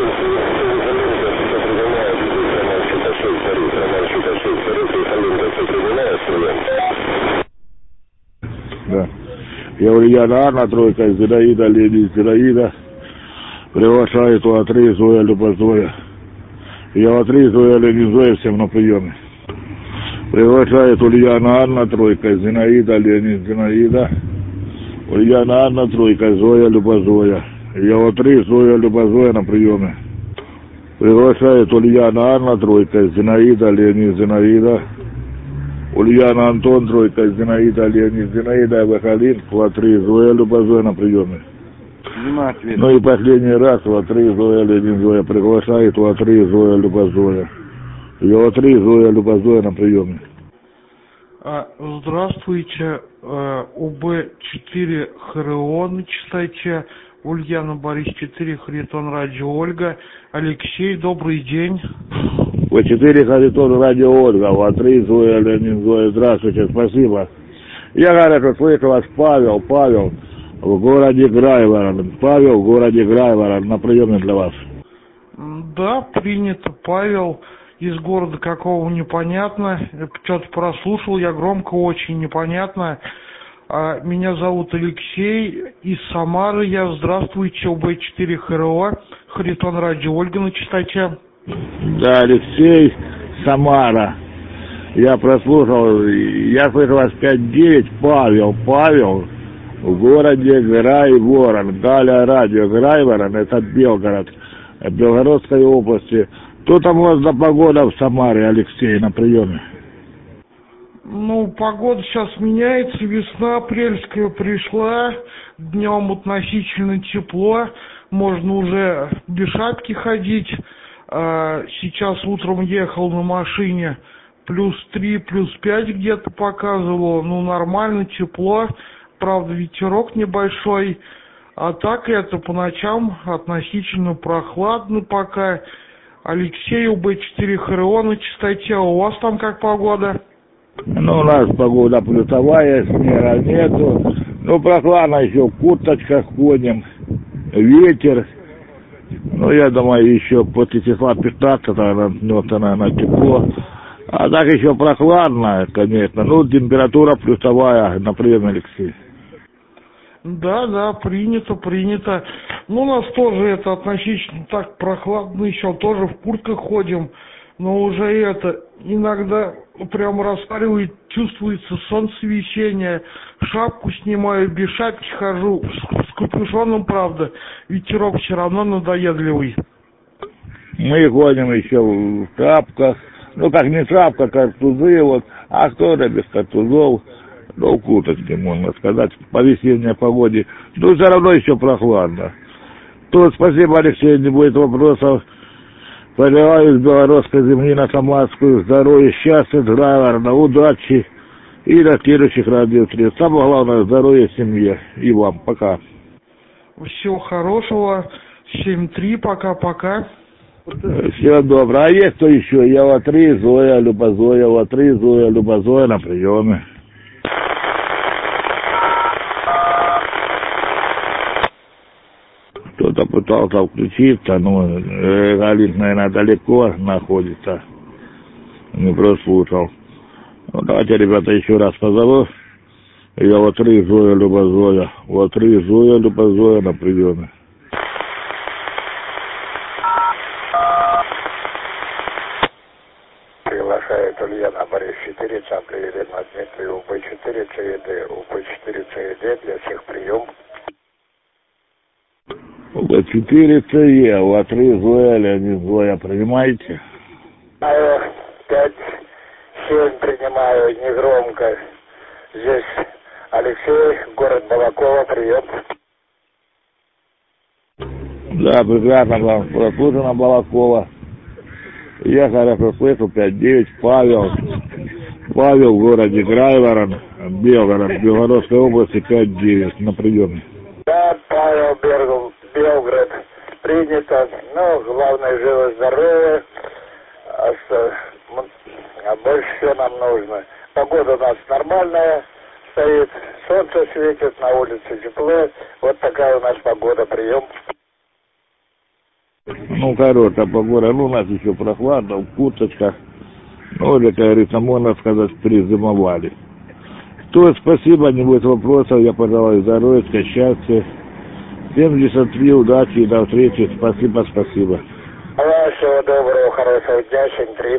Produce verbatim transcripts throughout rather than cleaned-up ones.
Да. Я Ульяна Анна, тройка, Зинаида, Лени, Зинаида. Приглашает у Атри, Зоя, Люба, Зоя. Я Атри, Зоя, Лени, Зоя, всем на приеме. Приглашает Ульяна Анна, тройка, Зинаида, Лени, Зинаида. Ульяна Анна, тройка, Зоя, Люба, Зоя. Я Атри, Зоя, Люба, Зоя на приеме. Приглашает Ульяна Анна, тройка, Зинаида, Лени, Зинаида. Ульяна Антон, тройка, Зинаида, Лени, Зинаида, Вахалин, Латри, Зоя, Люба, Зоя на приеме. Ну и последний раз Латри, Зоя, Лени, Зоя приглашает Латри, Зоя, Люба, Зоя. Я Латри, Зоя, Люба, Зоя на приеме. Здравствуйте, У Б четыре ХРО на частоте, Ульяна Борис четыре, Харитон Радио Ольга. Алексей, добрый день. У Б четыре Харитон Радио Ольга, Латри, Зоя, Лени, Зоя, здравствуйте, спасибо. Я хорошо слышу вас, Павел, Павел, в городе Грайворон. Павел, в городе Грайворон, на приеме для вас. Да, принято, Павел. Из города какого непонятно, что-то прослушал, я громко, очень непонятно. А, меня зовут Алексей, из Самары я. Здравствуйте, У Б четыре ХРО, Харитон Радио Ольга на частоте. Да, Алексей, Самара. Я прослушал, я слышу вас пять девять, Павел, Павел, в городе Грайворон. Далее радио Грайворон, это Белгород, Белгородской области. Что там у вас за погода в Самаре, Алексей, на приеме? Ну, погода сейчас меняется, весна апрельская пришла, днем относительно тепло, можно уже без шапки ходить. Сейчас утром ехал на машине, плюс три, плюс пять где-то показывало, ну, нормально, тепло, правда, ветерок небольшой, а так это по ночам относительно прохладно пока. Алексей, У Б четыре ХРО на частоте, у вас там как погода? Ну, у нас погода плюсовая, снега нету, ну, прохладно, еще в курточках ходим, ветер, ну, я думаю, еще после числа пятнадцатого начнется, наверное, тепло, а так еще прохладно, конечно, ну, температура плюсовая, на приеме, Алексей. Да, да, принято, принято. Ну, у нас тоже это относительно так прохладно, еще тоже в куртках ходим, но уже это иногда прям распаривает, чувствуется солнцевещение, шапку снимаю, без шапки хожу, с, с капюшоном, правда, ветерок все равно надоедливый. Мы ходим еще в шапках, ну, как не шапка, картузы, вот, а кто-то без картузов. Ну, в курточке, можно сказать, по весенней погоде. Но все равно еще прохладно. Тут спасибо, Алексей, не будет вопросов. Поливаю с белорусской земли на Самарскую. Здоровья, счастья, Грайворона, удачи и до следующих радиосредств. Самое главное, здоровья семье. И вам. Пока. Всего хорошего. семь три, пока-пока. Всего доброго. А есть кто еще? Я Латри, Зоя, Люба, Зоя, Латри, Зоя, Люба, Зоя на приеме. Кто-то пытался включиться, но э, Галин, наверное, далеко находится, не прослушал. Ну, давайте, ребята, еще раз позову. Я Латри, Зоя, Люба, Зоя. Латри, Зоя, Люба, Зоя на приеме. Приглашает Ульяна Борис четыре, центр Елена Дмитрий, У Б четыре ЦЕД, У Б четыре ЦЕД для всех прием. У Б четыре ЦЕ, Латри, Зоя, Леонид, Зоя, принимаете? пять семь принимаю, негромко. Здесь Алексей, город Балакова, прием. Да, прекрасно вам прослушано, Балакова. Я хорошо слышу, пять девять, Павел. Павел в городе Грайворон, Белгород, Белгородской области, пять девять, на приеме. Да, Павел, Бергл, Белгород, принято. Ну, главное, живо-здоровье. А, а больше всего нам нужно. Погода у нас нормальная стоит, солнце светит, на улице тепло. Вот такая у нас погода, прием. Ну, хорошая погода, ну, у нас еще прохладно, в курточках. Ну, или, как говорится, можно сказать, призимовали. То спасибо, не будет вопросов, я пожелаю здоровья, счастья. семьдесят три, удачи и до встречи. Спасибо, спасибо. Алло, всего доброго, хорошего дня, семь три.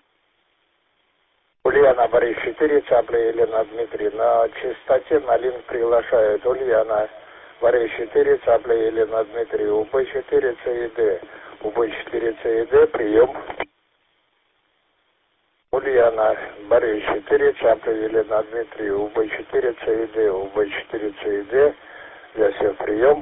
Ульяна, Борис четыре, Цапля, Елена, Дмитрий. На частоте на линк приглашают Ульяна, Борис четыре, Цапля, Елена, Дмитрий. У Б четыре, С и Д. У Б четыре, С и Д, прием. Ульяна, Борис четыре, Цапля, Елена, Дмитрий. У Б четыре, С и Д. У Б четыре, С и Д. Для всех прием.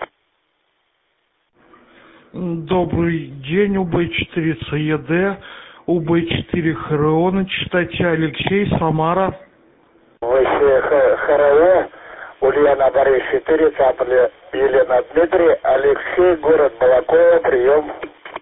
Добрый день, У Б четыре, С Е Д. У Б четыре, ХРО на частоте Алексей, Самара. Вообще, ХРО, Ульяна, Борис четыре, Цапля, Елена, Дмитрий, Алексей, город Балаково, прием.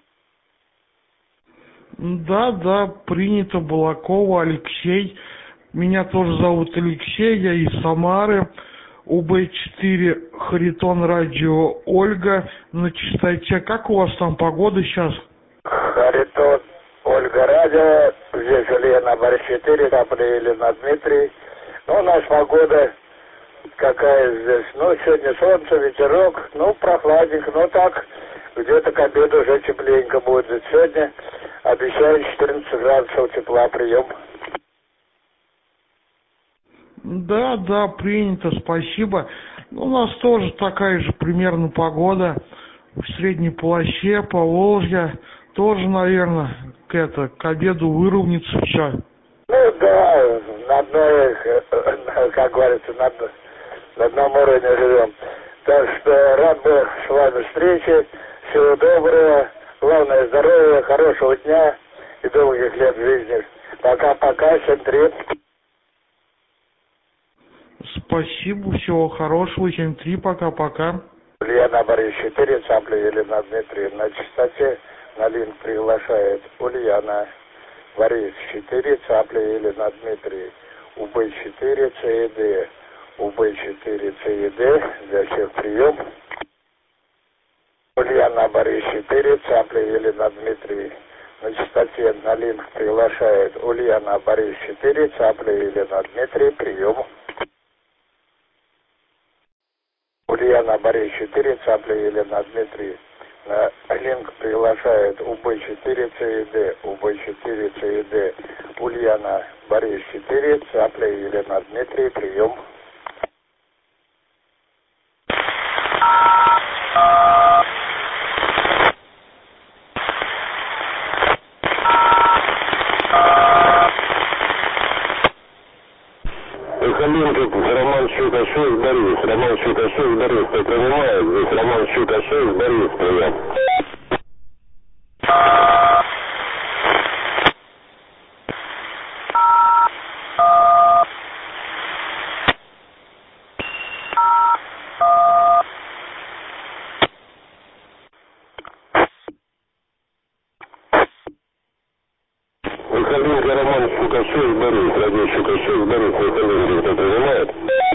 Да, да, принято, Балаково, Алексей. Меня тоже зовут Алексей, я из Самары. У Б четыре, Харитон, радио, Ольга на частоте. Как у вас там погода сейчас? Харитон, Ольга, радио, здесь Ульяна, Борис четыре, Цапля, Елена, Дмитрий. Ну, у нас погода какая здесь? Ну, сегодня солнце, ветерок, ну, прохладненько, ну, так, где-то к обеду уже тепленько будет. Сегодня обещают четырнадцать градусов тепла, прием. Да, да, принято, спасибо. У нас тоже такая же примерно погода в средней полосе, Поволжье. Тоже, наверное, к, это, к обеду выровняется все. Ну да, на одной, как говорится, на, на одном уровне живем. Так что рад был с вами встрече. Всего доброго, главное здоровья, хорошего дня и долгих лет жизни. Пока-пока, семь три. Спасибо, всего хорошего, семь три, пока-пока. Ульяна, Борис четыре, Цапля, Елена, Дмитрий. На частоте на линк приглашает Ульяна, Борис четыре, Цапля, Елена, Дмитрий. У Б четыре, С и Д. У Б четыре, С и Д. Для всех прием. Ульяна, Борис четыре, Цапля, Елена, Дмитрий. На частоте на линк приглашает Ульяна, Борис четыре, Цапля, Елена, Дмитрий. Прием. Ульяна, Борис четыре, Цапля, Елена, Дмитрий. На линк приглашает У Б четыре, С и Д. У Б четыре, С и Д. Ульяна, Борис четыре, Цапля, Елена, Дмитрий. Прием. Калинка, Роман Щукашев, Борис. Роман Щукашев, Борис, кто принимает? Здесь Роман Щукашев, Борис, прием. Калинка, Роман Щукашев, Борис. Радио Щукашев, Борис, Калинка, кто принимает?